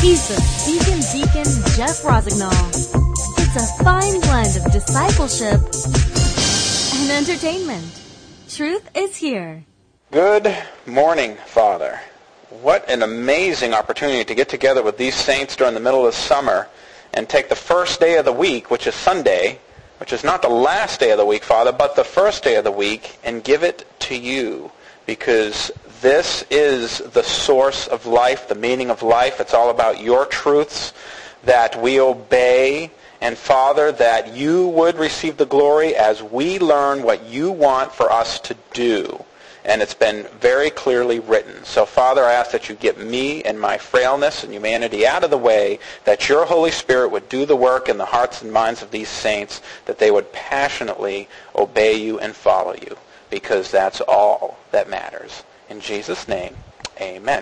He's the Beacon Deacon Jeff Rosignol. It's a fine blend of discipleship and entertainment. Truth is here. Good morning, Father. What an amazing opportunity to get together with these saints during the middle of summer and take the first day of the week, which is Sunday, which is not the last day of the week, Father, but the first day of the week, and give it to you, because this is the source of life, the meaning of life. It's all about your truths that we obey, and Father, that you would receive the glory as we learn what you want for us to do. And it's been very clearly written. So, Father, I ask that you get me and my frailness and humanity out of the way, that your Holy Spirit would do the work in the hearts and minds of these saints, that they would passionately obey you and follow you, because that's all that matters. In Jesus' name, amen.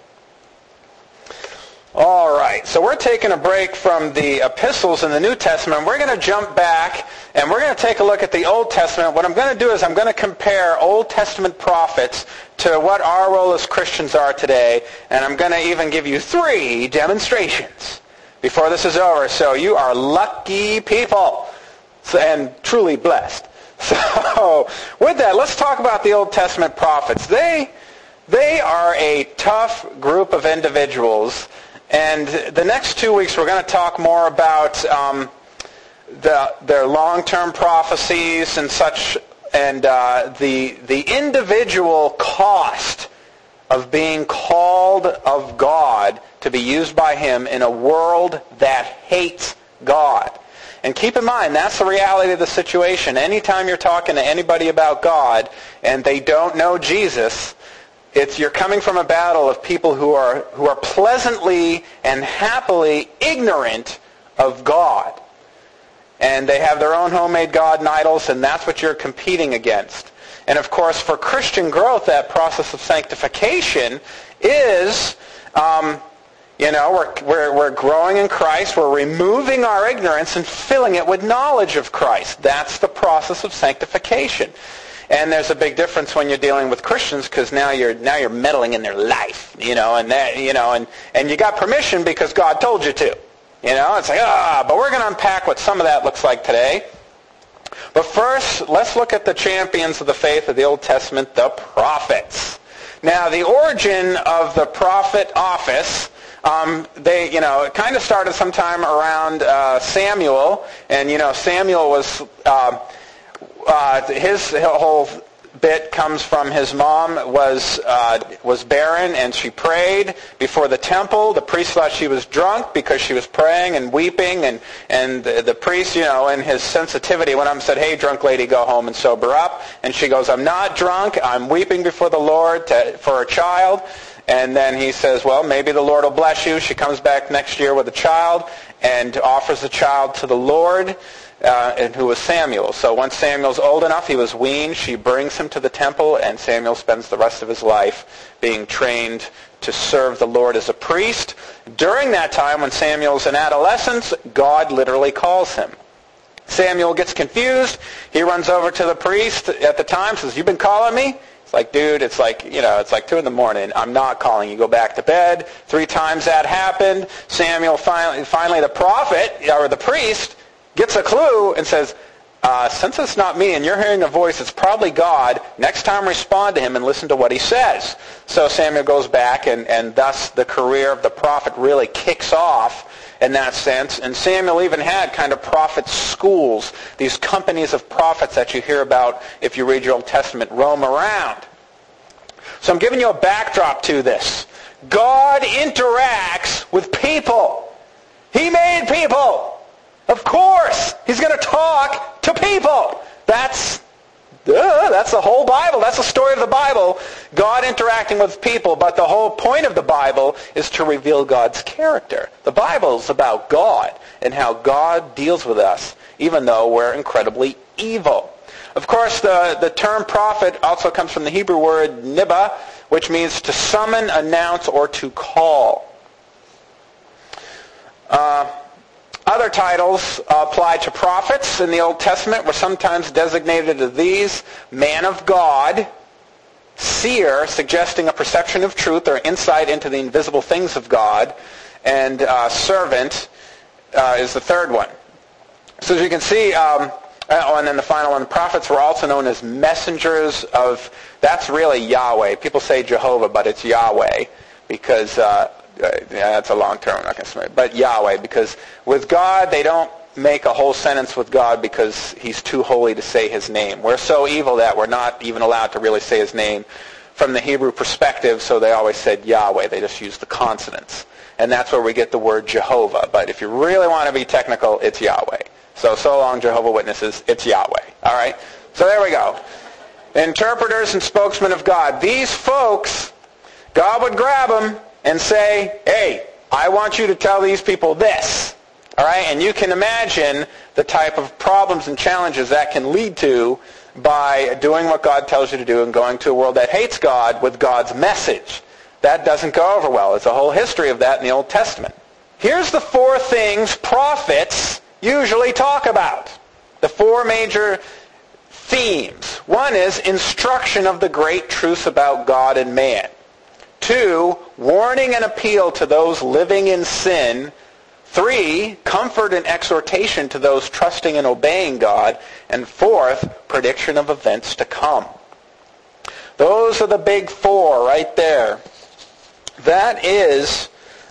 All right, so we're taking a break from the epistles in the New Testament. We're going to jump back, and we're going to take a look at the Old Testament. What I'm going to do is I'm going to compare Old Testament prophets to what our role as Christians are today, and I'm going to even give you 3 demonstrations before this is over. So you are lucky people and truly blessed. So with that, let's talk about the Old Testament prophets. They are a tough group of individuals. And the next 2 weeks, we're going to talk more about their long-term prophecies and such, and the individual cost of being called of God to be used by Him in a world that hates God. And keep in mind, that's the reality of the situation. Anytime you're talking to anybody about God and they don't know Jesus, you're coming from a battle of people who are pleasantly and happily ignorant of God. And they have their own homemade God and idols, and that's what you're competing against. And of course, for Christian growth, that process of sanctification is, we're growing in Christ, we're removing our ignorance and filling it with knowledge of Christ. That's the process of sanctification. And there's a big difference when you're dealing with Christians, because now you're meddling in their life, and you got permission because God told you to. It's like, but we're going to unpack what some of that looks like today. But first, let's look at the champions of the faith of the Old Testament, the prophets. Now, the origin of the prophet office, it kind of started sometime around Samuel, and Samuel was his whole bit comes from his mom was barren, and she prayed before the temple. The priest thought she was drunk because she was praying and weeping, and the priest, in his sensitivity, went up and said, "Hey, drunk lady, go home and sober up." And she goes, "I'm not drunk. I'm weeping before the Lord for a child." And then he says, "Well, maybe the Lord will bless you." She comes back next year with a child and offers the child to the Lord. And who was Samuel. So once Samuel's old enough, he was weaned, she brings him to the temple, and Samuel spends the rest of his life being trained to serve the Lord as a priest. During that time, when Samuel's in adolescence, God literally calls him. Samuel gets confused. He runs over to the priest at the time, says, "You've been calling me?" It's like, "Dude, it's like 2 in the morning. I'm not calling you. Go back to bed." 3 times that happened. Samuel finally the prophet, or the priest, gets a clue and says, "Since it's not me and you're hearing a voice, it's probably God. Next time respond to him and listen to what he says." So Samuel goes back, and thus the career of the prophet really kicks off in that sense. And Samuel even had kind of prophet schools, these companies of prophets that you hear about if you read your Old Testament roam around. So I'm giving you a backdrop to this. God interacts with people. He made people. Of course, He's going to talk to people. That's the whole Bible. That's the story of the Bible. God interacting with people. But the whole point of the Bible is to reveal God's character. The Bible is about God and how God deals with us, even though we're incredibly evil. Of course, the term prophet also comes from the Hebrew word nibba, which means to summon, announce, or to call. Other titles applied to prophets in the Old Testament were sometimes designated as these: man of God, seer, suggesting a perception of truth or insight into the invisible things of God, and servant is the third one. So as you can see, and then the final one, prophets were also known as messengers of, that's really Yahweh. People say Jehovah, but it's Yahweh, because, that's a long term, I'm not going to say it, but Yahweh, because with God, they don't make a whole sentence with God because he's too holy to say his name. We're so evil that we're not even allowed to really say his name from the Hebrew perspective, so they always said Yahweh. They just used the consonants. And that's where we get the word Jehovah. But if you really want to be technical, it's Yahweh. So long, Jehovah Witnesses, it's Yahweh. All right? So there we go. Interpreters and spokesmen of God. These folks, God would grab them and say, hey, I want you to tell these people this. All right? And you can imagine the type of problems and challenges that can lead to by doing what God tells you to do and going to a world that hates God with God's message. That doesn't go over well. There's a whole history of that in the Old Testament. Here's the 4 things prophets usually talk about. The 4 major themes. 1 is instruction of the great truths about God and man. 2, warning and appeal to those living in sin. 3, comfort and exhortation to those trusting and obeying God. And 4th, prediction of events to come. Those are the big 4 right there. That is,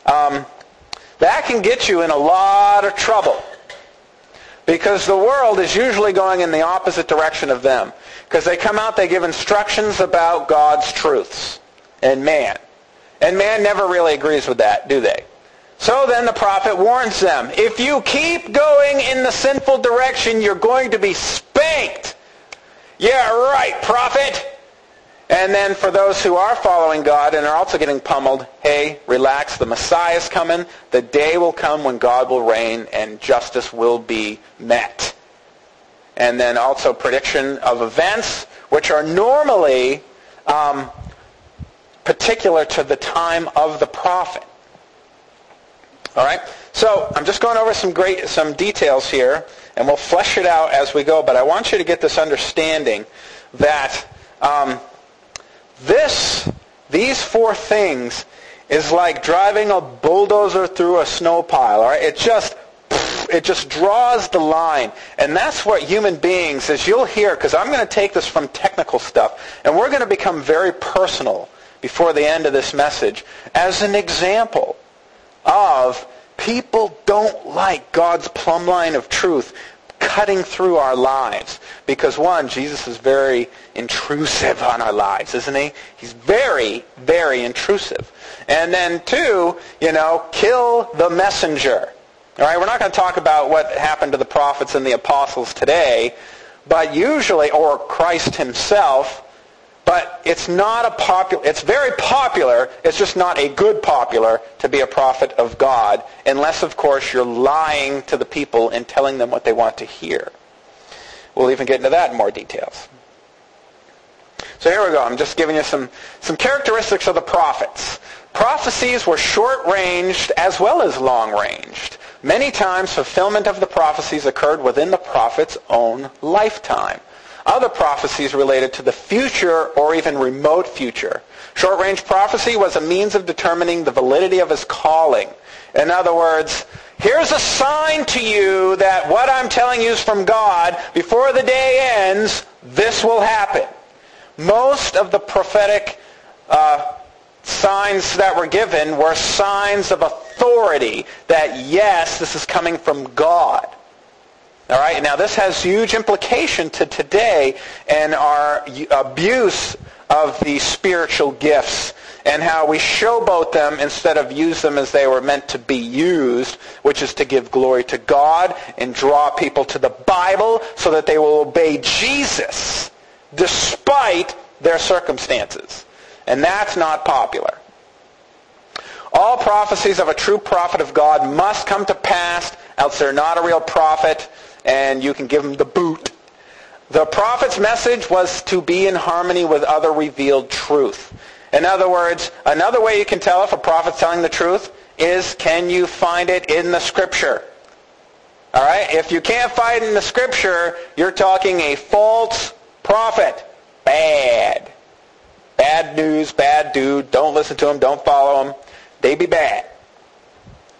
that can get you in a lot of trouble. Because the world is usually going in the opposite direction of them. Because they come out, they give instructions about God's truths and man. And man never really agrees with that, do they? So then the prophet warns them, if you keep going in the sinful direction, you're going to be spanked. Yeah, right, prophet. And then for those who are following God and are also getting pummeled, hey, relax, the Messiah's coming. The day will come when God will reign and justice will be met. And then also prediction of events, which are normally particular to the time of the prophet. All right? So I'm just going over some details here, and we'll flesh it out as we go. But I want you to get this understanding that these 4 things is like driving a bulldozer through a snow pile. All right? It just draws the line. And that's what human beings, as you'll hear, because I'm going to take this from technical stuff, and we're going to become very personal before the end of this message as an example of people don't like God's plumb line of truth cutting through our lives. Because 1, Jesus is very intrusive on our lives, isn't he? He's very, very intrusive. And then 2, kill the messenger. All right, we're not going to talk about what happened to the prophets and the apostles today, but usually, or Christ himself, but it's very popular, it's just not a good popular to be a prophet of God, unless, of course, you're lying to the people and telling them what they want to hear. We'll even get into that in more details. So here we go. I'm just giving you some characteristics of the prophets. Prophecies were short-ranged as well as long-ranged. Many times, fulfillment of the prophecies occurred within the prophet's own lifetime. Other prophecies related to the future or even remote future. Short-range prophecy was a means of determining the validity of his calling. In other words, here's a sign to you that what I'm telling you is from God. Before the day ends, this will happen. Most of the prophetic signs that were given were signs of authority that, yes, this is coming from God. All right, now this has huge implication to today and our abuse of the spiritual gifts and how we showboat them instead of use them as they were meant to be used, which is to give glory to God and draw people to the Bible so that they will obey Jesus despite their circumstances. And that's not popular. All prophecies of a true prophet of God must come to pass, else they're not a real prophet, and you can give them the boot. The prophet's message was to be in harmony with other revealed truth. In other words, another way you can tell if a prophet's telling the truth is, can you find it in the Scripture? All right? If you can't find it in the Scripture, you're talking a false prophet. Bad. Bad news, bad dude. Don't listen to them. Don't follow them. They be bad.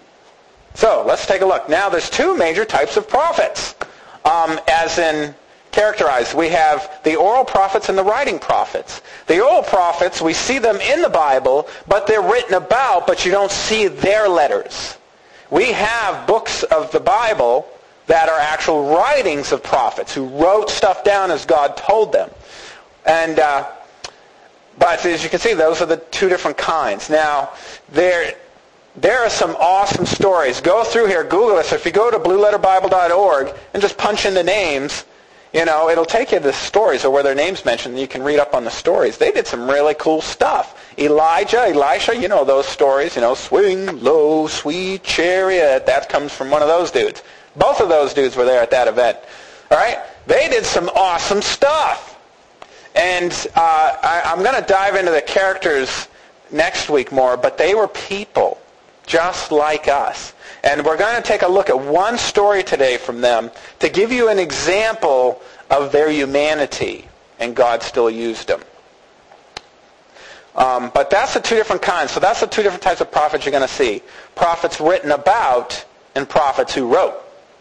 So let's take a look. Now there's two major types of prophets, as in characterized. We have the oral prophets and the writing prophets. The oral prophets, we see them in the Bible, but they're written about, but you don't see their letters. We have books of the Bible that are actual writings of prophets who wrote stuff down as God told them. And but as you can see, those are the two different kinds. Now, there are some awesome stories. Go through here, Google this. If you go to blueletterbible.org and just punch in the names, it'll take you to the stories or where their names mentioned, and you can read up on the stories. They did some really cool stuff. Elijah, Elisha, those stories, swing low, sweet chariot. That comes from one of those dudes. Both of those dudes were there at that event. All right? They did some awesome stuff. And I'm going to dive into the characters next week more, but they were people just like us. And we're going to take a look at one story today from them to give you an example of their humanity, and God still used them. But that's the two different kinds. So that's the two different types of prophets you're going to see. Prophets written about and prophets who wrote.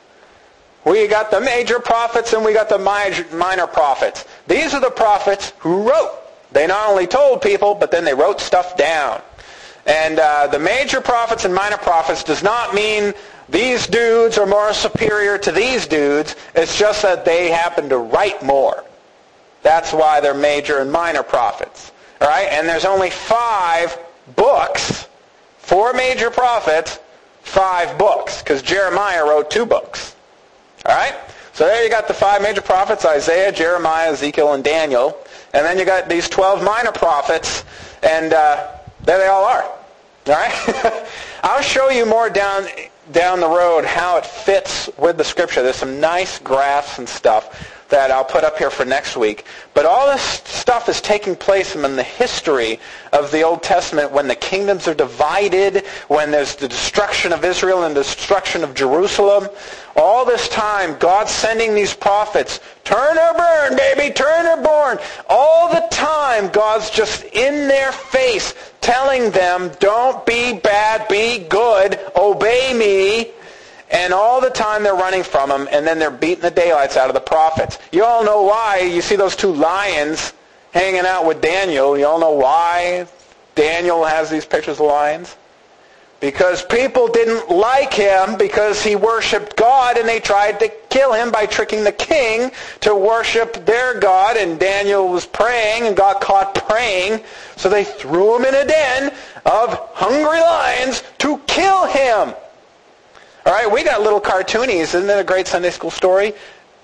We got the major prophets and we got the minor prophets. These are the prophets who wrote. They not only told people, but then they wrote stuff down. And the major prophets and minor prophets does not mean these dudes are more superior to these dudes. It's just that they happen to write more. That's why they're major and minor prophets. All right? And there's only 5 books, 4 major prophets, 5 books, because Jeremiah wrote 2 books. All right? So there you got the 5 major prophets, Isaiah, Jeremiah, Ezekiel, and Daniel. And then you got these 12 minor prophets, and there they all are. All right? I'll show you more down the road how it fits with the Scripture. There's some nice graphs and stuff that I'll put up here for next week. But all this stuff is taking place in the history of the Old Testament when the kingdoms are divided, when there's the destruction of Israel and the destruction of Jerusalem. All this time, God's sending these prophets, turn or burn, baby, turn or burn. All the time, God's just in their face telling them, don't be bad, be good, obey me. And all the time they're running from him, and then they're beating the daylights out of the prophets. You all know why. You see those 2 lions hanging out with Daniel. You all know why Daniel has these pictures of lions? Because people didn't like him because he worshipped God, and they tried to kill him by tricking the king to worship their God. And Daniel was praying and got caught praying, so they threw him in a den of hungry lions to kill him. All right, we got little cartoonies. Isn't it a great Sunday school story?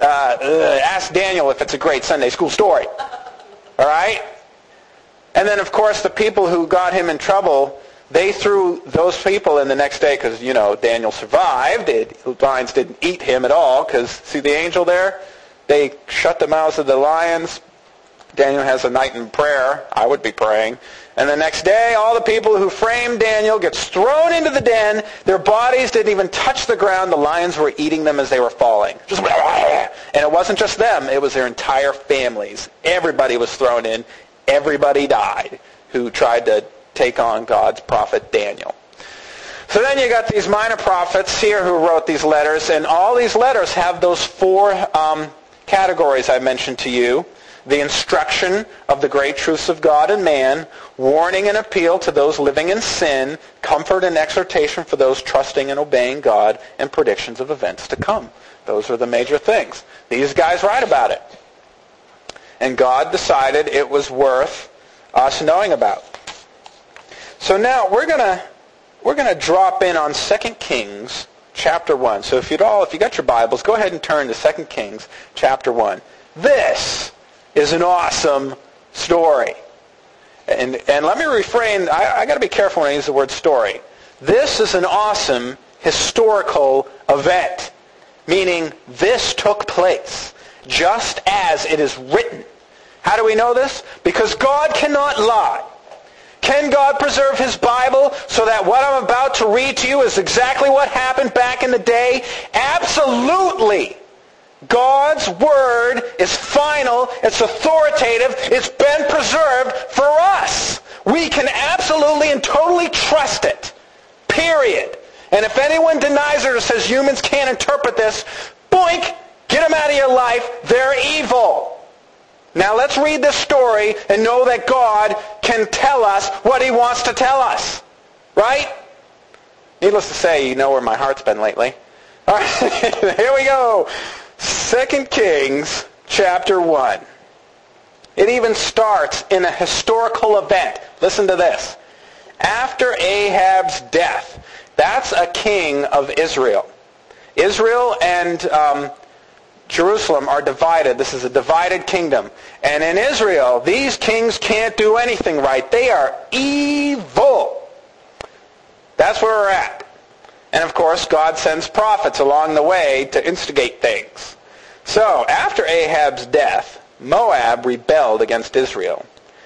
Ask Daniel if it's a great Sunday school story. All right? And then, of course, the people who got him in trouble, they threw those people in the next day because, Daniel survived. The lions didn't eat him at all because, see the angel there? They shut the mouths of the lions. Daniel has a night in prayer. I would be praying. And the next day, all the people who framed Daniel gets thrown into the den. Their bodies didn't even touch the ground. The lions were eating them as they were falling. And it wasn't just them. It was their entire families. Everybody was thrown in. Everybody died who tried to take on God's prophet Daniel. So then you got these minor prophets here who wrote these letters. And all these letters have those 4 categories I mentioned to you. The instruction of the great truths of God and man, warning and appeal to those living in sin, comfort and exhortation for those trusting and obeying God, and predictions of events to come. Those are the major things. These guys write about it. And God decided it was worth us knowing about. So now we're going to drop in on 2 Kings chapter 1. So if you got your Bibles, go ahead and turn to 2 Kings chapter 1. This is an awesome story. And let me refrain, I got to be careful when I use the word story. This is an awesome historical event, meaning this took place just as it is written. How do we know this? Because God cannot lie. Can God preserve His Bible so that what I'm about to read to you is exactly what happened back in the day? Absolutely. God's Word is final, it's authoritative, it's been preserved for us. We can absolutely and totally trust it. Period. And if anyone denies it or says humans can't interpret this, boink, get them out of your life. They're evil. Now let's read this story and know that God can tell us what he wants to tell us. Right? Needless to say, you know where my heart's been lately. All right, here we go. 2 Kings chapter 1. It even starts in a historical event. Listen to this. After Ahab's death, that's a king of Israel. Israel and Jerusalem are divided. This is a divided kingdom. And in Israel, these kings can't do anything right. They are evil. That's where we're at. And of course, God sends prophets along the way to instigate things. So, after Ahab's death, Moab rebelled against Israel.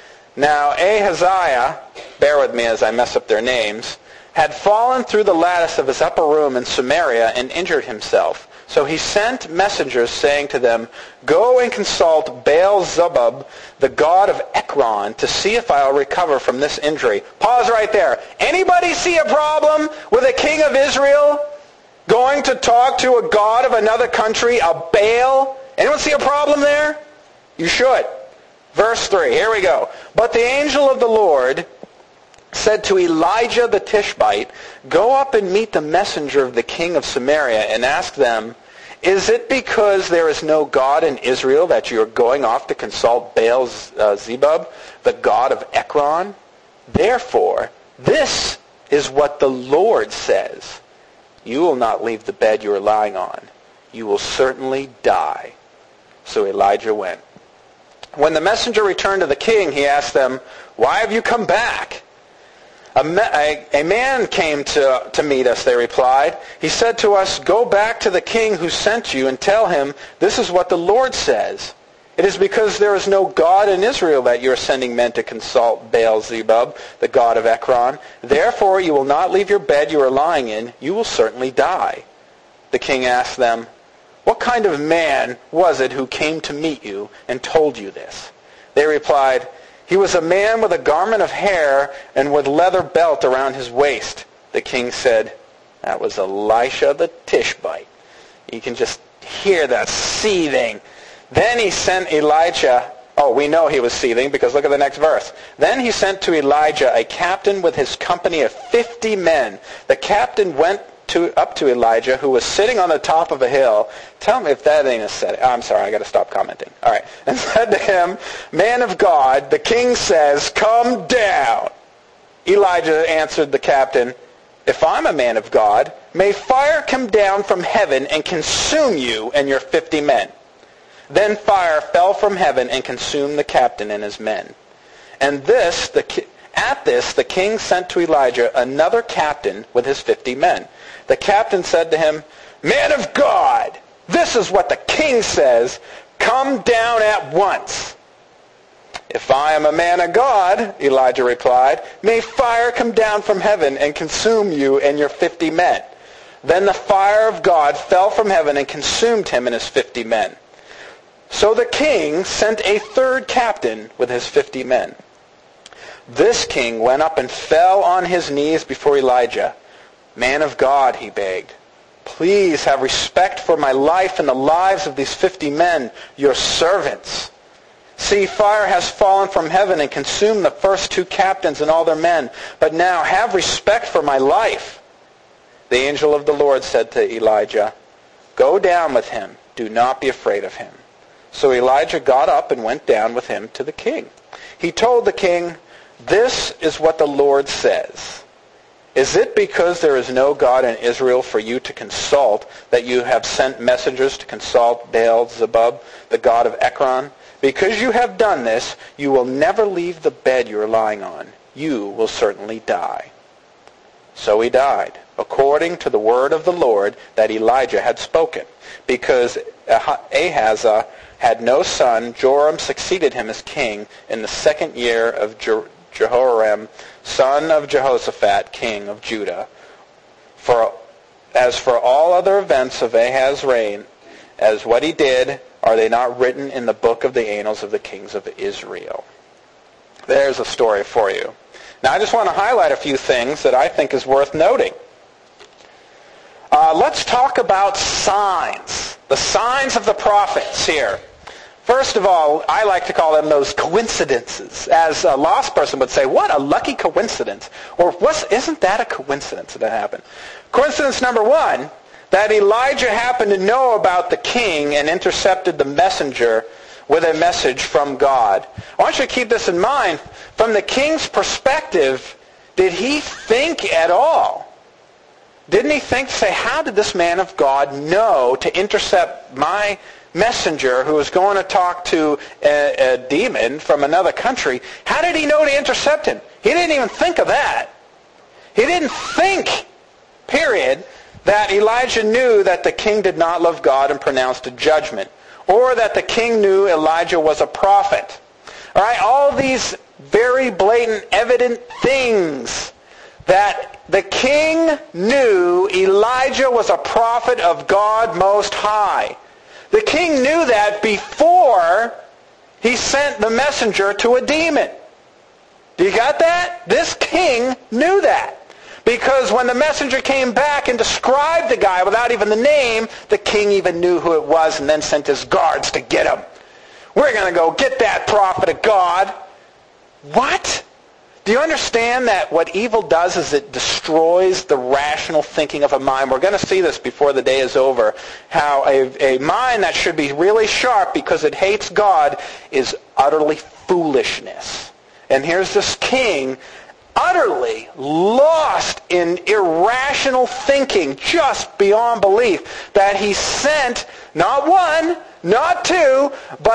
Now, Ahaziah, bear with me as I mess up their names, had fallen through the lattice of his upper room in Samaria and injured himself. So he sent messengers saying to them, "Go and consult Baal-zebub, the god of Ekron, to see if I'll recover from this injury." Pause right there. Anybody see a problem with a king of Israel going to talk to a god of another country, a Baal? Anyone see a problem there? You should. Verse 3, here we go. "But the angel of the Lord said to Elijah the Tishbite, 'Go up and meet the messenger of the king of Samaria and ask them, is it because there is no God in Israel that you are going off to consult Baal-zebub, the god of Ekron? Therefore, this is what the Lord says. You will not leave the bed you are lying on. You will certainly die.' So Elijah went. When the messenger returned to the king, he asked them, 'Why have you come back?' A man came to meet us," they replied. "He said to us, 'Go back to the king who sent you and tell him, this is what the Lord says. It is because there is no God in Israel that you are sending men to consult Baal-zebub, the god of Ekron. Therefore you will not leave your bed you are lying in. You will certainly die.' The king asked them, 'What kind of man was it who came to meet you and told you this?' They replied, 'He was a man with a garment of hair and with leather belt around his waist.' The king said, 'That was Elisha the Tishbite.'" You can just hear that seething. Then he sent Elijah. Oh, we know he was seething because look at the next verse. "Then he sent to Elijah a captain with his company of 50 men. The captain went up to Elijah, who was sitting on the top of a hill." Tell me if that ain't a setting. Oh, I'm sorry, I got to stop commenting. All right. "And said to him, 'Man of God, the king says, come down.' Elijah answered the captain, 'If I'm a man of God, may fire come down from heaven and consume you and your 50 men.' Then fire fell from heaven and consumed the captain and his men. And at this the king sent to Elijah another captain with his 50 men. The captain said to him, 'Man of God, this is what the king says. Come down at once.' 'If I am a man of God,' Elijah replied, 'may fire come down from heaven and consume you and your 50 men.' Then the fire of God fell from heaven and consumed him and his 50 men. So the king sent a third captain with his 50 men. This king went up and fell on his knees before Elijah. 'Man of God,' he begged, 'please have respect for my life and the lives of these 50 men, your servants. See, fire has fallen from heaven and consumed the first 2 captains and all their men. But now have respect for my life.' The angel of the Lord said to Elijah, 'Go down with him. Do not be afraid of him.' So Elijah got up and went down with him to the king. He told the king, 'This is what the Lord says. Is it because there is no God in Israel for you to consult that you have sent messengers to consult Baal-zebub, the god of Ekron? Because you have done this, you will never leave the bed you are lying on. You will certainly die.' So he died, according to the word of the Lord that Elijah had spoken. Because Ahaziah had no son, Joram succeeded him as king in the 2nd year of Jehoram, son of Jehoshaphat, king of Judah. As for all other events of Ahaz's reign, as what he did, are they not written in the book of the annals of the kings of Israel?" There's a story for you. Now I just want to highlight a few things that I think is worth noting. let's talk about signs. The signs of the prophets here. First of all, I like to call them those coincidences. As a lost person would say, what a lucky coincidence. Or isn't that a coincidence that happened? Coincidence number one, that Elijah happened to know about the king and intercepted the messenger with a message from God. I want you to keep this in mind. From the king's perspective, did he think at all? Didn't he think, say, how did this man of God know to intercept my messenger who was going to talk to a demon from another country? How did he know to intercept him? He didn't even think of that. He didn't think, period, that Elijah knew that the king did not love God and pronounced a judgment, or that the king knew Elijah was a prophet. All right, all these very blatant, evident things that the king knew Elijah was a prophet of God Most High. The king knew that before he sent the messenger to a demon. Do you got that? This king knew that. Because when the messenger came back and described the guy without even the name, the king even knew who it was and then sent his guards to get him. We're going to go get that prophet of God. What? Do you understand that what evil does is it destroys the rational thinking of a mind? We're going to see this before the day is over, how a mind that should be really sharp because it hates God is utterly foolishness. And here's this king utterly lost in irrational thinking, just beyond belief, that he sent not one, not two, but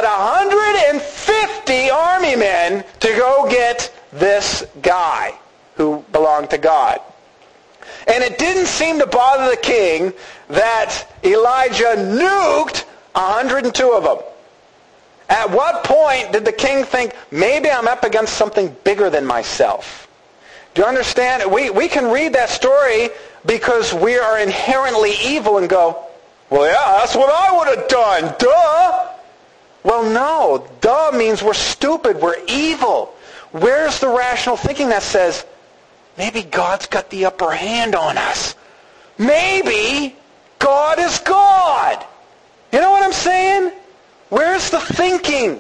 150 army men to go get this guy who belonged to God. And it didn't seem to bother the king that Elijah nuked 102 of them. At what point did the king think, maybe I'm up against something bigger than myself? Do you understand? We can read that story because we are inherently evil and go, well, yeah, that's what I would have done. Duh! Well, no. Duh means we're stupid. We're evil. Where's the rational thinking that says, maybe God's got the upper hand on us? Maybe God is God. You know what I'm saying? Where's the thinking?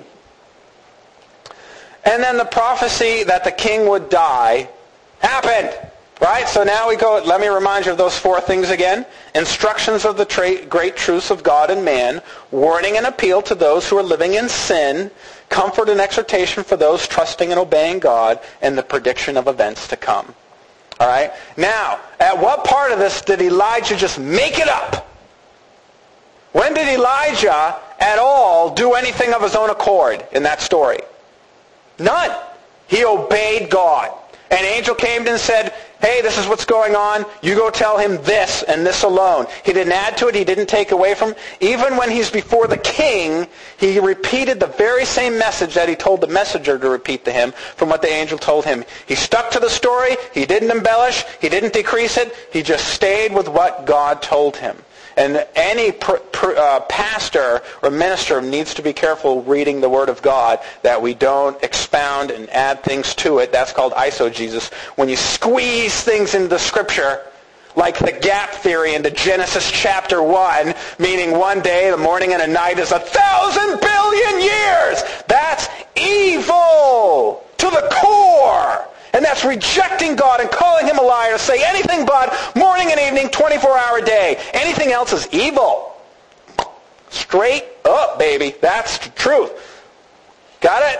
And then the prophecy that the king would die happened. Right? So now we go, let me remind you of those four things again. Instructions of the great truths of God and man, warning and appeal to those who are living in sin, comfort and exhortation for those trusting and obeying God, and the prediction of events to come. All right? Now, at what part of this did Elijah just make it up? When did Elijah at all do anything of his own accord in that story? None. He obeyed God. An angel came to him and said, hey, this is what's going on. You go tell him this and this alone. He didn't add to it. He didn't take away from it. Even when he's before the king, he repeated the very same message that he told the messenger to repeat to him from what the angel told him. He stuck to the story. He didn't embellish. He didn't decrease it. He just stayed with what God told him. And any pastor or minister needs to be careful reading the Word of God that we don't expound and add things to it. That's called eisegesis. When you squeeze things into the Scripture, like the gap theory into Genesis chapter 1, meaning one day, the morning and a night is 1,000 billion years. That's evil to the core. And that's rejecting God and calling him a liar. Say anything but morning and evening, 24-hour day. Anything else is evil. Straight up, baby. That's the truth. Got it?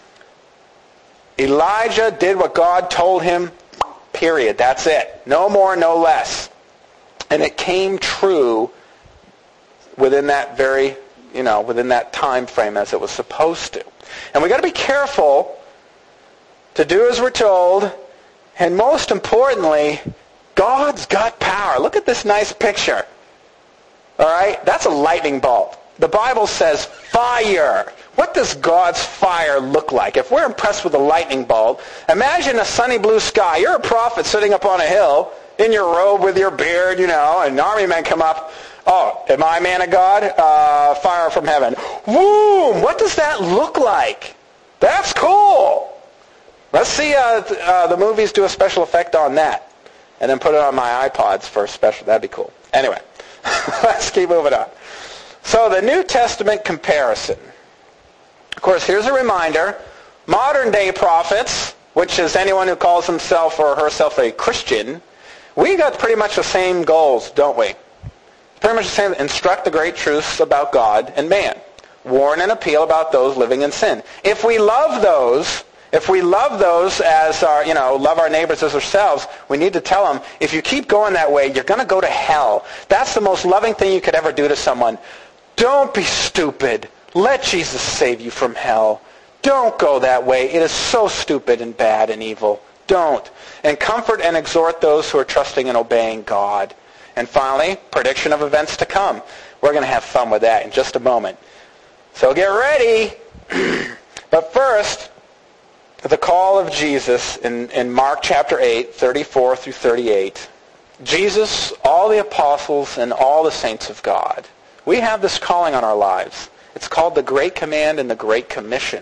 Elijah did what God told him, period. That's it. No more, no less. And it came true within that very, within that time frame as it was supposed to. And we got to be careful to do as we're told, and most importantly, God's got power. Look at this nice picture. All right? That's a lightning bolt. The Bible says fire. What does God's fire look like? If we're impressed with a lightning bolt, imagine a sunny blue sky. You're a prophet sitting up on a hill in your robe with your beard, and army men come up. Oh, am I a man of God? Fire from heaven. Boom! What does that look like? That's cool. Let's see the movies do a special effect on that. And then put it on my iPods for a special. That'd be cool. Anyway, let's keep moving on. So the New Testament comparison. Of course, here's a reminder. Modern day prophets, which is anyone who calls himself or herself a Christian, we got pretty much the same goals, don't we? Pretty much the same. Instruct the great truths about God and man. Warn and appeal about those living in sin. If we love those as our, love our neighbors as ourselves, we need to tell them, if you keep going that way, you're going to go to hell. That's the most loving thing you could ever do to someone. Don't be stupid. Let Jesus save you from hell. Don't go that way. It is so stupid and bad and evil. Don't. And comfort and exhort those who are trusting and obeying God. And finally, prediction of events to come. We're going to have fun with that in just a moment. So get ready. But first, the call of Jesus in Mark chapter 8, 34 through 38. Jesus, all the apostles, and all the saints of God. We have this calling on our lives. It's called the Great Command and the Great Commission.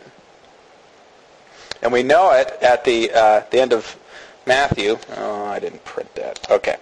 And we know it at the end of Matthew. Oh, I didn't print that. Okay.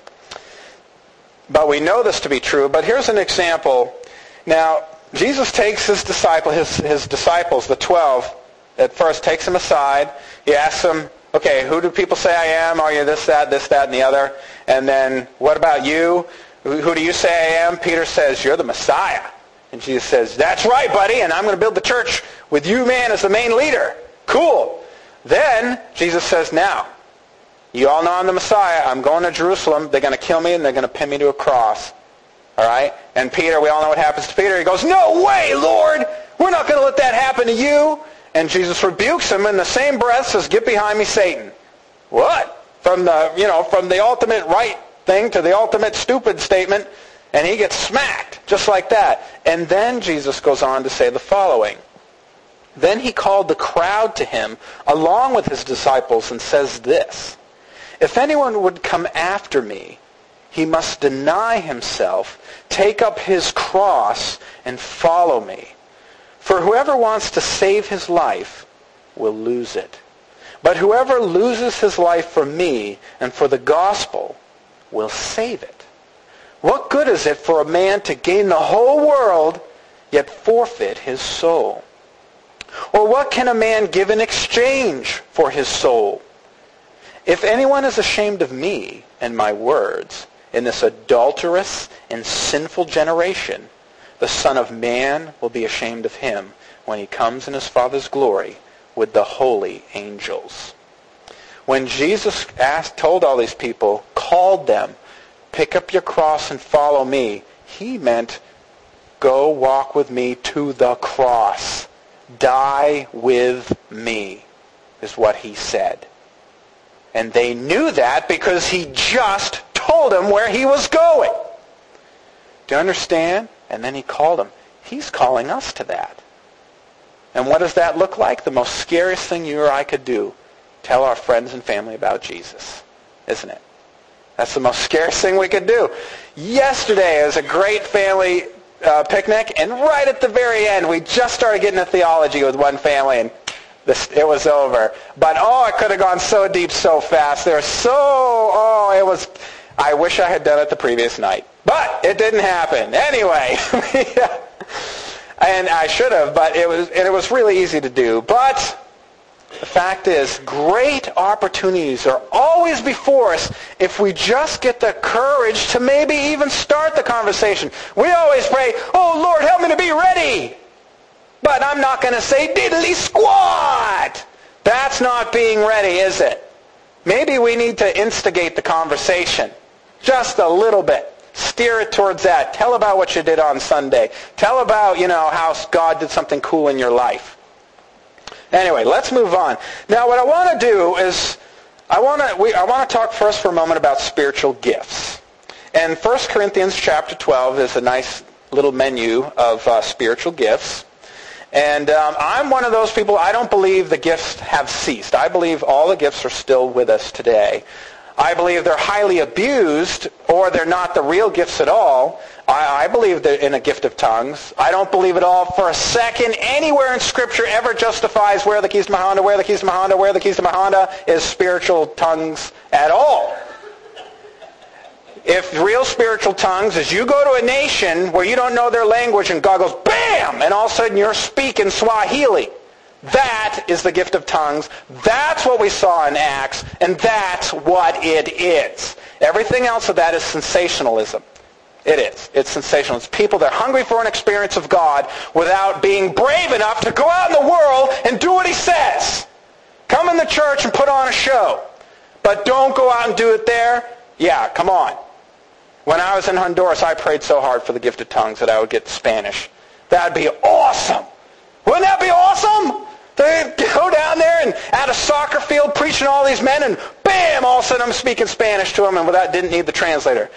But we know this to be true. But here's an example. Now, Jesus takes his disciples, the 12, at first takes them aside. He asks them, okay, who do people say I am? Are you this, that, and the other? And then, what about you? Who do you say I am? Peter says, you're the Messiah. And Jesus says, that's right, buddy, and I'm going to build the church with you, man, as the main leader. Cool. Then, Jesus says, now, you all know I'm the Messiah. I'm going to Jerusalem. They're going to kill me, and they're going to pin me to a cross. All right? And Peter, we all know what happens to Peter. He goes, no way, Lord! We're not going to let that happen to you. And Jesus rebukes him in the same breath, says, get behind me, Satan. What? From the ultimate right thing to the ultimate stupid statement, and he gets smacked, just like that. And then Jesus goes on to say the following. Then he called the crowd to him along with his disciples and says this, if anyone would come after me, he must deny himself, take up his cross, and follow me. For whoever wants to save his life will lose it. But whoever loses his life for me and for the gospel will save it. What good is it for a man to gain the whole world, yet forfeit his soul? Or what can a man give in exchange for his soul? If anyone is ashamed of me and my words in this adulterous and sinful generation, the Son of Man will be ashamed of him when he comes in his Father's glory with the holy angels. When Jesus told all these people, called them, pick up your cross and follow me, he meant go walk with me to the cross. Die with me, is what he said. And they knew that because he just told them where he was going. Do you understand? And then he called them. He's calling us to that. And what does that look like? The most scariest thing you or I could do. Tell our friends and family about Jesus. Isn't it? That's the most scariest thing we could do. Yesterday was a great family picnic, and right at the very end, we just started getting into theology with one family, and it was over. But, it could have gone so deep so fast. I wish I had done it the previous night. But it didn't happen. Anyway, and I should have, but it was really easy to do. But the fact is, great opportunities are always before us if we just get the courage to maybe even start the conversation. We always pray, oh, Lord, help me to be ready. But I'm not going to say diddly squat. That's not being ready, is it? Maybe we need to instigate the conversation just a little bit. Steer it towards that. Tell about what you did on Sunday. Tell about, how God did something cool in your life. Anyway, let's move on. Now, what I want to do is I want to talk first for a moment about spiritual gifts. And 1 Corinthians chapter 12 is a nice little menu of spiritual gifts. And I'm one of those people, I don't believe the gifts have ceased. I believe all the gifts are still with us today. I believe they're highly abused, or they're not the real gifts at all. I believe in a gift of tongues. I don't believe at all for a second anywhere in Scripture ever justifies where the keys to my Honda, where the keys to my Honda, where the keys to my Honda is spiritual tongues at all. if real spiritual tongues is you go to a nation where you don't know their language and God goes, bam! And all of a sudden you're speaking Swahili. That is the gift of tongues. That's what we saw in Acts, and that's what it is. Everything else of that is sensationalism. It is. It's sensational. It's people that are hungry for an experience of God without being brave enough to go out in the world and do what he says. Come in the church and put on a show. But don't go out and do it there. Yeah, come on. When I was in Honduras, I prayed so hard for the gift of tongues that I would get Spanish. That'd be awesome. Wouldn't that be awesome? They go down there and at a soccer field preaching to all these men, and bam, all of a sudden I'm speaking Spanish to them, and without didn't need the translator.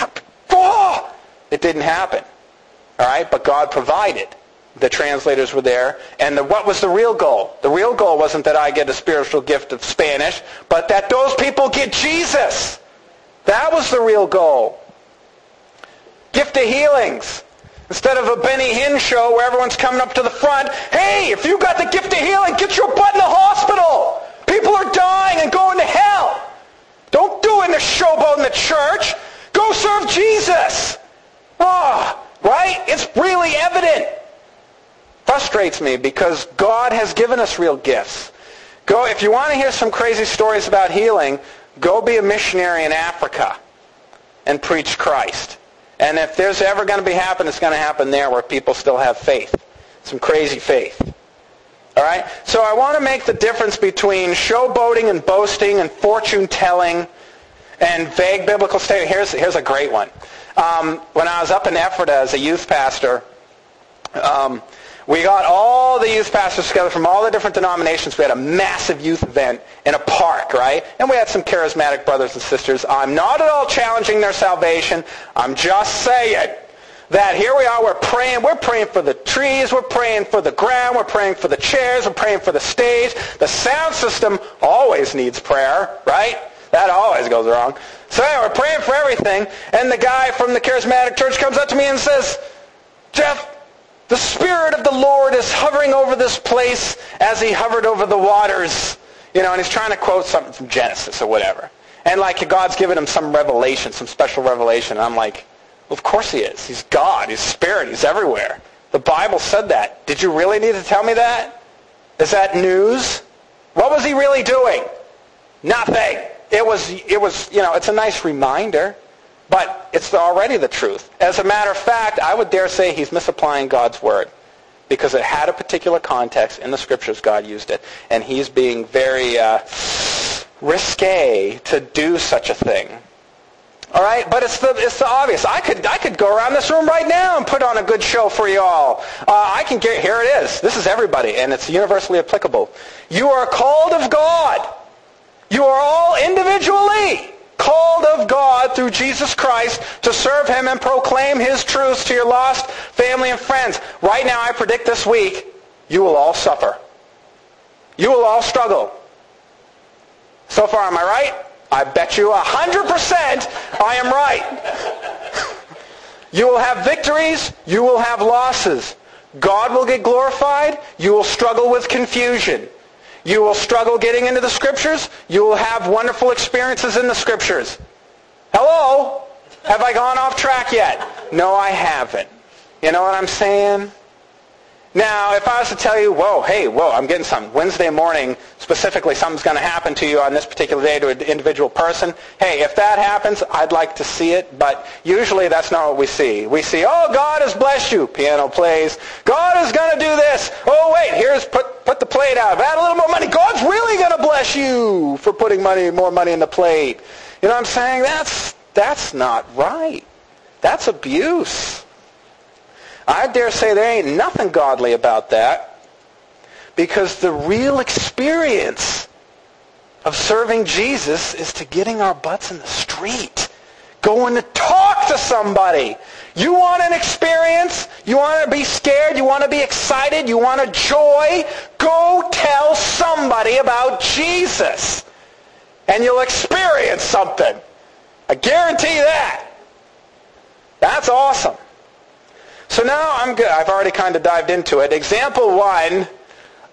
It didn't happen. All right, but God provided. The translators were there, and what was the real goal? The real goal wasn't that I get a spiritual gift of Spanish, but that those people get Jesus. That was the real goal. Gift of healings. Instead of a Benny Hinn show where everyone's coming up to the front, hey, if you got the gift of healing, get your butt in the hospital. People are dying and going to hell. Don't do it in a showboat in the church. Go serve Jesus. Right? It's really evident. Frustrates me because God has given us real gifts. If you want to hear some crazy stories about healing, go be a missionary in Africa and preach Christ. And if there's ever going to happen, it's going to happen there where people still have faith. Some crazy faith. All right? So I want to make the difference between showboating and boasting and fortune-telling and vague biblical statement. Here's a great one. When I was up in Ephrata as a youth pastor, we got all the youth pastors together from all the different denominations. We had a massive youth event in a park, right? And we had some charismatic brothers and sisters. I'm not at all challenging their salvation. I'm just saying that here we are, we're praying for the trees, we're praying for the ground, we're praying for the chairs, we're praying for the stage. The sound system always needs prayer, right? That always goes wrong. So anyway, we're praying for everything, and the guy from the charismatic church comes up to me and says, Jeff, the Spirit of the Lord is hovering over this place as he hovered over the waters. And he's trying to quote something from Genesis or whatever. And like God's given him some revelation, some special revelation. And I'm like, well, of course he is. He's God. He's Spirit. He's everywhere. The Bible said that. Did you really need to tell me that? Is that news? What was he really doing? Nothing. It was, it's a nice reminder. But it's already the truth. As a matter of fact, I would dare say he's misapplying God's word because it had a particular context in the Scriptures. God used it. And he's being very risque to do such a thing. All right? But it's the obvious. I could go around this room right now and put on a good show for you all. Here it is. This is everybody, and it's universally applicable. You are called of God. You are all individually called of God through Jesus Christ to serve him and proclaim his truths to your lost family and friends. Right now, I predict this week, you will all suffer. You will all struggle. So far, am I right? I bet you 100% I am right. You will have victories. You will have losses. God will get glorified. You will struggle with confusion. You will struggle getting into the Scriptures. You will have wonderful experiences in the Scriptures. Hello? Have I gone off track yet? No, I haven't. You know what I'm saying? Now, if I was to tell you, I'm getting something. Wednesday morning, specifically, something's going to happen to you on this particular day to an individual person. Hey, if that happens, I'd like to see it, but usually that's not what we see. We see, God has blessed you. Piano plays. God is going to do this. Oh, wait, here's put the plate out. Add a little more money. God's really going to bless you for putting more money in the plate. You know what I'm saying? That's not right. That's abuse. I dare say there ain't nothing godly about that, because the real experience of serving Jesus is to getting our butts in the street, going to talk to somebody. You want an experience? You want to be scared? You want to be excited? You want a joy? Go tell somebody about Jesus, and you'll experience something. I guarantee that. That's awesome. So now I'm good. I've already kind of dived into it. Example 1,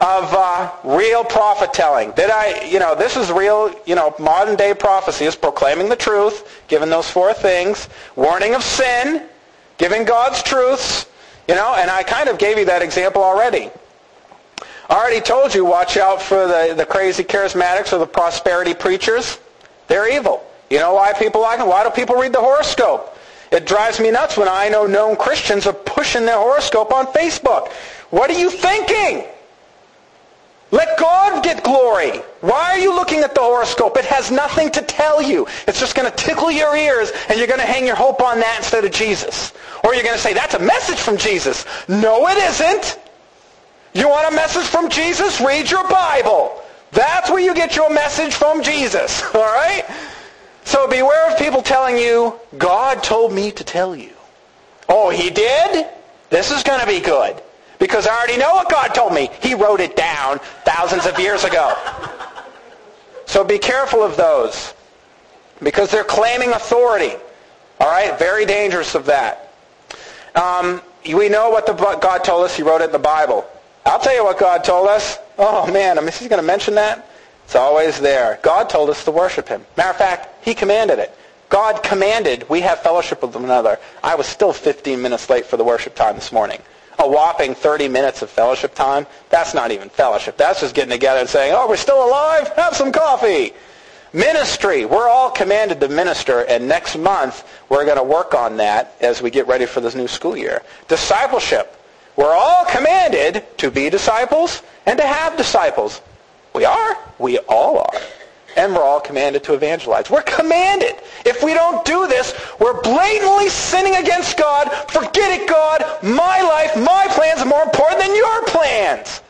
of real prophet telling. This is real, modern day prophecy is proclaiming the truth, giving those 4 things, warning of sin, giving God's truths, and I kind of gave you that example already. I already told you, watch out for the crazy charismatics or the prosperity preachers. They're evil. You know why people like them? Why do people read the horoscope? It drives me nuts when I know known Christians are pushing their horoscope on Facebook. What are you thinking? Let God get glory. Why are you looking at the horoscope? It has nothing to tell you. It's just going to tickle your ears, and you're going to hang your hope on that instead of Jesus. Or you're going to say, that's a message from Jesus. No, it isn't. You want a message from Jesus? Read your Bible. That's where you get your message from Jesus. All right? So beware of people telling you, God told me to tell you. Oh, he did? This is going to be good. Because I already know what God told me. He wrote it down thousands of years ago. So be careful of those. Because they're claiming authority. All right? Very dangerous of that. We know what God told us. He wrote it in the Bible. I'll tell you what God told us. Oh, man, is he going to mention that? It's always there. God told us to worship him. Matter of fact, he commanded it. God commanded we have fellowship with one another. I was still 15 minutes late for the worship time this morning. A whopping 30 minutes of fellowship time. That's not even fellowship. That's just getting together and saying, oh, we're still alive? Have some coffee. Ministry. We're all commanded to minister, and next month we're going to work on that as we get ready for this new school year. Discipleship. We're all commanded to be disciples and to have disciples. We are. We all are. And we're all commanded to evangelize. We're commanded. If we don't do this, we're blatantly sinning against God. Forget it, God. My life, my plans are more important than your plans.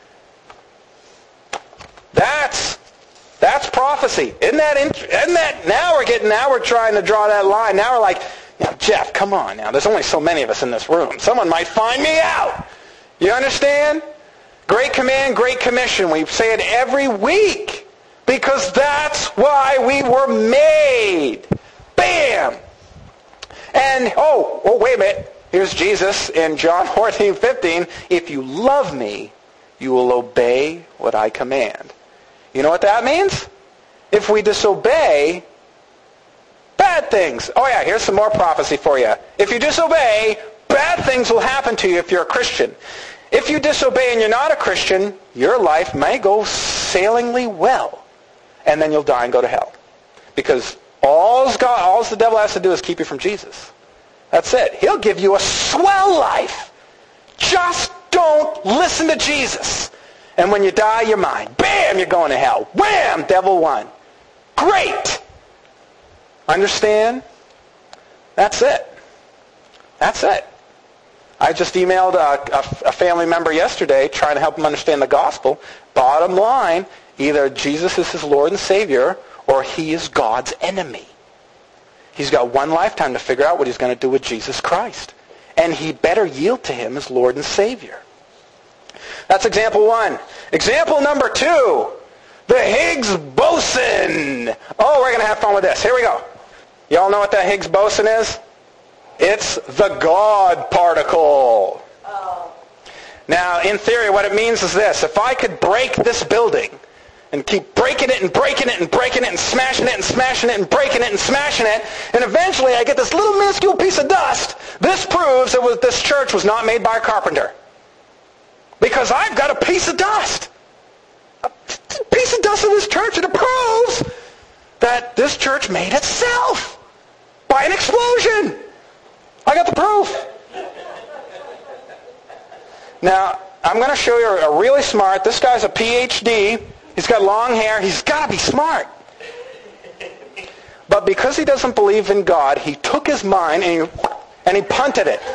That's prophecy. Isn't that now we're trying to draw that line. Now we're like, now Jeff, come on now. There's only so many of us in this room. Someone might find me out. You understand? Great command, great commission. We say it every week because that's why we were made. Bam! And, wait a minute. Here's Jesus in John 14:15. If you love me, you will obey what I command. You know what that means? If we disobey, bad things. Oh yeah, here's some more prophecy for you. If you disobey, bad things will happen to you if you're a Christian. If you disobey and you're not a Christian, your life may go sailingly well. And then you'll die and go to hell. Because all the devil has to do is keep you from Jesus. That's it. He'll give you a swell life. Just don't listen to Jesus. And when you die, you're mine. Bam, you're going to hell. Wham, devil won. Great. Understand? That's it. That's it. I just emailed a family member yesterday trying to help him understand the gospel. Bottom line, either Jesus is his Lord and Savior or he is God's enemy. He's got one lifetime to figure out what he's going to do with Jesus Christ. And he better yield to him as Lord and Savior. That's example 1. Example number 2, the Higgs boson. Oh, we're going to have fun with this. Here we go. You all know what that Higgs boson is? It's the God particle. Oh. Now, in theory, what it means is this. If I could break this building and keep breaking it and breaking it and breaking it and smashing it and smashing it and breaking it and smashing it, and eventually I get this little minuscule piece of dust, this proves that this church was not made by a carpenter. Because I've got a piece of dust. A piece of dust of this church, and it proves that this church made itself by an explosion. I got the proof. Now, I'm going to show you a really smart, this guy's a PhD. He's got long hair. He's got to be smart. But because he doesn't believe in God, he took his mind and he punted it.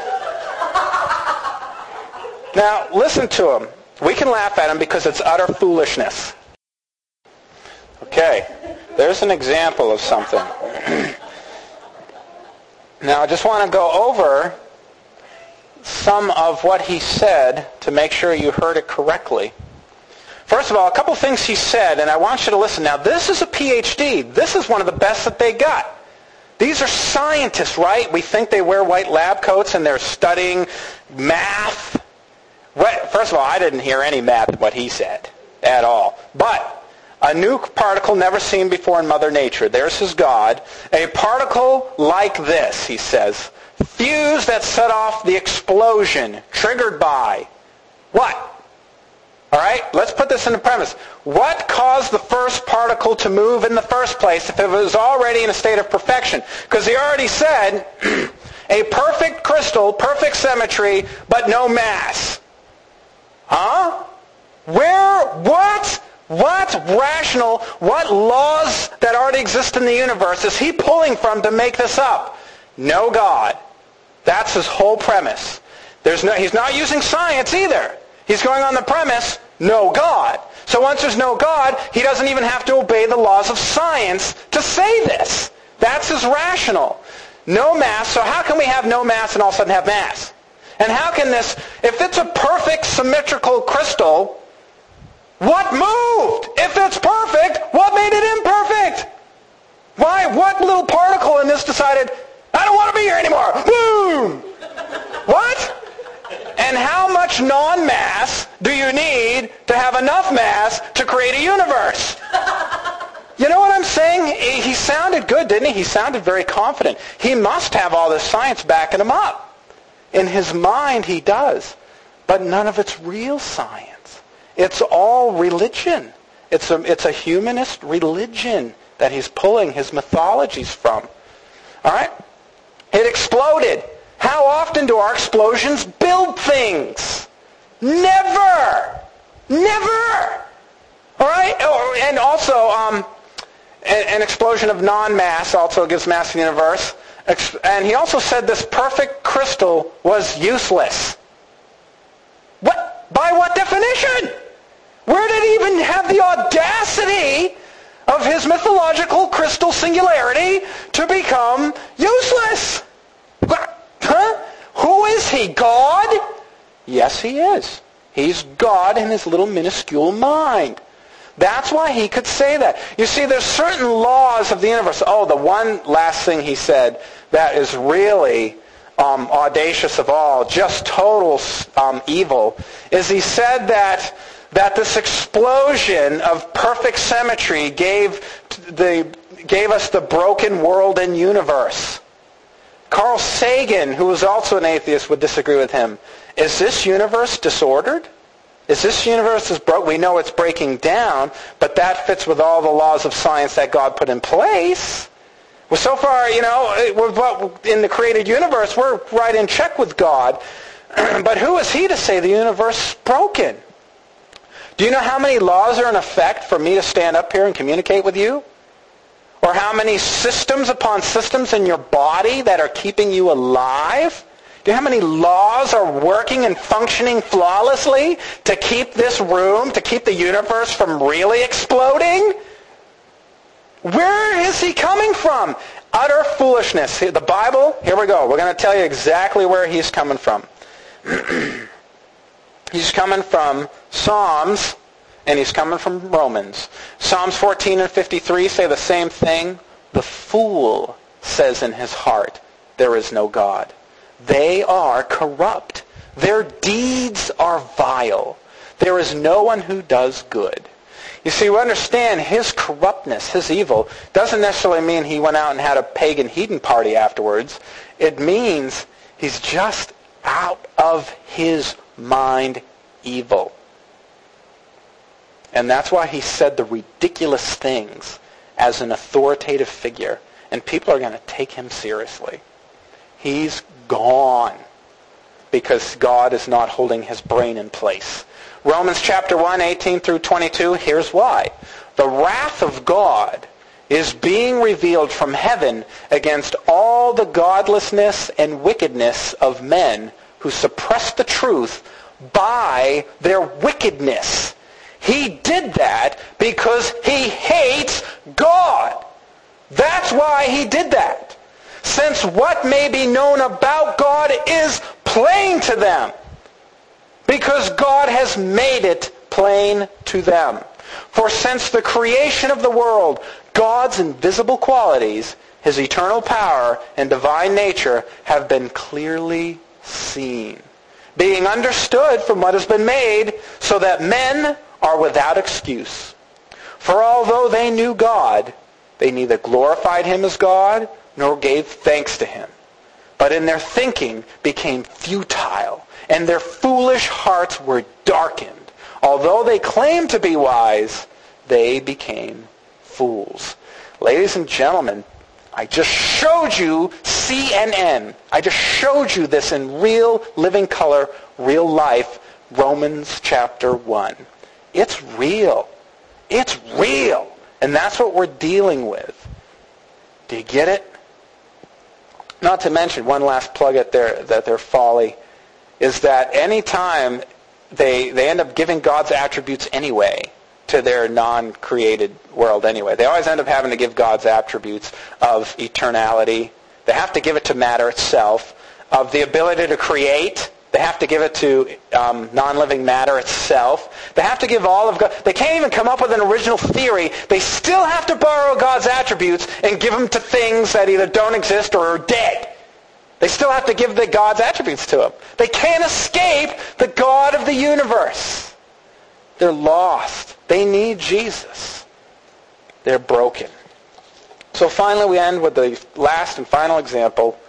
Now, listen to him. We can laugh at him because it's utter foolishness. Okay, there's an example of something. Now, I just want to go over some of what he said to make sure you heard it correctly. First of all, a couple things he said, and I want you to listen. Now, this is a PhD. This is one of the best that they got. These are scientists, right? We think they wear white lab coats and they're studying math. First of all, I didn't hear any math in what he said at all. But a new particle never seen before in Mother Nature. There's his God. A particle like this, he says, fused that set off the explosion triggered by what? All right, let's put this in the premise. What caused the first particle to move in the first place if it was already in a state of perfection? Because he already said, a perfect crystal, perfect symmetry, but no mass. Huh? Where? What? What rational, what laws that already exist in the universe is he pulling from to make this up? No God. That's his whole premise. He's not using science either. He's going on the premise, no God. So once there's no God, he doesn't even have to obey the laws of science to say this. That's his rational. No mass, so how can we have no mass and all of a sudden have mass? And how can this, if it's a perfect symmetrical crystal, what moved? If it's perfect, what made it imperfect? Why? What little particle in this decided, I don't want to be here anymore? Boom! What? And how much non-mass do you need to have enough mass to create a universe? You know what I'm saying? He sounded good, didn't he? He sounded very confident. He must have all this science backing him up. In his mind, he does. But none of it's real science. It's all religion. It's a humanist religion that he's pulling his mythologies from. All right? It exploded. How often do our explosions build things? Never! Never! All right? And also, an explosion of non-mass also gives mass to the universe. And he also said this perfect crystal was useless. What? By what definition? Where did he even have the audacity of his mythological crystal singularity to become useless? Huh? Who is he? God? Yes, he is. He's God in his little minuscule mind. That's why he could say that. You see, there's certain laws of the universe. Oh, the one last thing he said that is really audacious of all, just total evil, is he said that this explosion of perfect symmetry gave us the broken world and universe. Carl Sagan, who was also an atheist, would disagree with him. Is this universe disordered? Is this universe broke? We know it's breaking down, but that fits with all the laws of science that God put in place. Well, so far, in the created universe, we're right in check with God. But who is he to say the universe is broken? Do you know how many laws are in effect for me to stand up here and communicate with you? Or how many systems upon systems in your body that are keeping you alive? Do you know how many laws are working and functioning flawlessly to keep this room, to keep the universe from really exploding? Where is he coming from? Utter foolishness. The Bible, here we go. We're going to tell you exactly where he's coming from. He's coming from Psalms, and he's coming from Romans. Psalms 14 and 53 say the same thing. The fool says in his heart, there is no God. They are corrupt. Their deeds are vile. There is no one who does good. You see, we understand his corruptness, his evil, doesn't necessarily mean he went out and had a pagan heathen party afterwards. It means he's just out of his mind evil. And that's why he said the ridiculous things as an authoritative figure. And people are going to take him seriously. He's gone because God is not holding his brain in place. Romans chapter 1, 18 through 22, here's why. The wrath of God is being revealed from heaven against all the godlessness and wickedness of men who suppress the truth by their wickedness. He did that because he hates God. That's why he did that. Since what may be known about God is plain to them, because God has made it plain to them. For since the creation of the world, God's invisible qualities, his eternal power and divine nature have been clearly seen, being understood from what has been made, so that men are without excuse. For although they knew God, they neither glorified him as God, nor gave thanks to him, but in their thinking became futile, and their foolish hearts were darkened. Although they claimed to be wise, they became fools. Ladies and gentlemen, I just showed you CNN. I just showed you this in real, living color, real life, Romans chapter 1. It's real. It's real. And that's what we're dealing with. Do you get it? Not to mention, one last plug at their folly, is that any time they end up giving God's attributes anyway to their non-created world anyway. They always end up having to give God's attributes of eternality. They have to give it to matter itself. Of the ability to create, they have to give it to non-living matter itself. They have to give all of God. They can't even come up with an original theory. They still have to borrow God's attributes and give them to things that either don't exist or are dead. They still have to give God's attributes to them. They can't escape the God of the universe. They're lost. They need Jesus. They're broken. So finally we end with the last and final example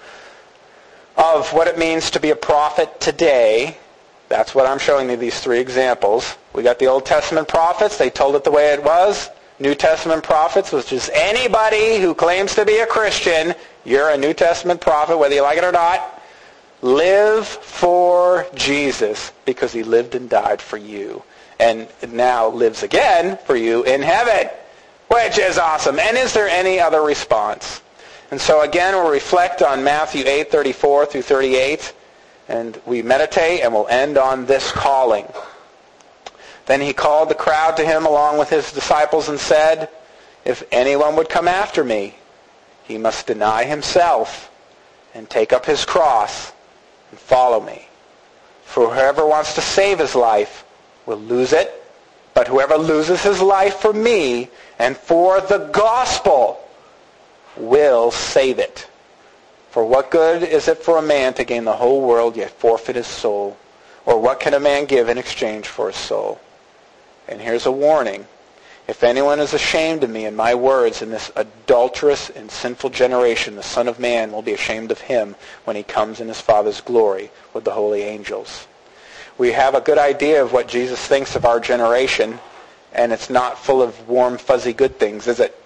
of what it means to be a prophet today. That's what I'm showing you, these three examples. We got the Old Testament prophets. They told it the way it was. New Testament prophets, which is anybody who claims to be a Christian, you're a New Testament prophet, whether you like it or not. Live for Jesus because he lived and died for you, and now lives again for you in heaven, which is awesome. And is there any other response? And so again, we'll reflect on Matthew 8:34 through 38, and we meditate, and we'll end on this calling. Then he called the crowd to him along with his disciples and said, "If anyone would come after me, he must deny himself and take up his cross and follow me. For whoever wants to save his life will lose it, but whoever loses his life for me and for the gospel will save it. For what good is it for a man to gain the whole world yet forfeit his soul? Or what can a man give in exchange for his soul?" And here's a warning. If anyone is ashamed of me and my words in this adulterous and sinful generation, the Son of Man will be ashamed of him when he comes in his Father's glory with the holy angels. We have a good idea of what Jesus thinks of our generation, and it's not full of warm, fuzzy good things, is it?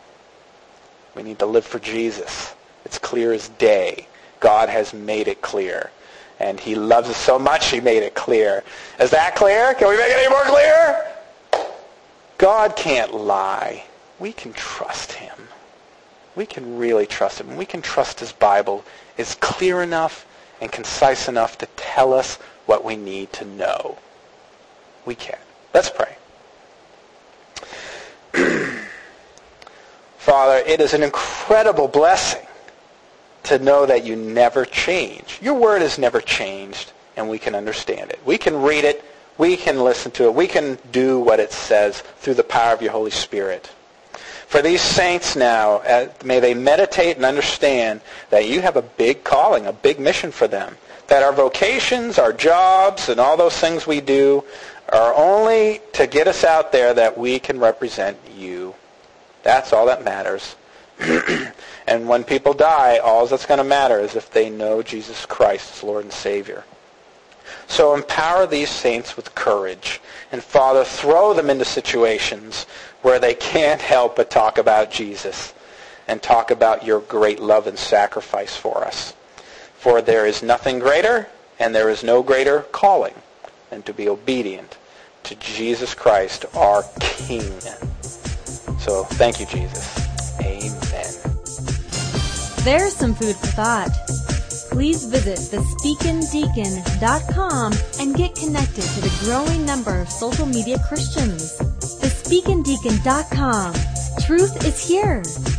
We need to live for Jesus. It's clear as day. God has made it clear. And he loves us so much, he made it clear. Is that clear? Can we make it any more clear? God can't lie. We can trust him. We can really trust him. We can trust his Bible. It's clear enough and concise enough to tell us what we need to know. We can. Let's pray. Father, it is an incredible blessing to know that you never change. Your word has never changed, and we can understand it. We can read it. We can listen to it. We can do what it says through the power of your Holy Spirit. For these saints now, may they meditate and understand that you have a big calling, a big mission for them. That our vocations, our jobs, and all those things we do are only to get us out there that we can represent you. That's all that matters. And when people die, all that's going to matter is if they know Jesus Christ as Lord and Savior. So empower these saints with courage. And Father, throw them into situations where they can't help but talk about Jesus and talk about your great love and sacrifice for us. For there is nothing greater and there is no greater calling than to be obedient to Jesus Christ, our King. So thank you, Jesus. Amen. There's some food for thought. Please visit thespeakindeacon.com and get connected to the growing number of social media Christians. Thespeakindeacon.com. Truth is here.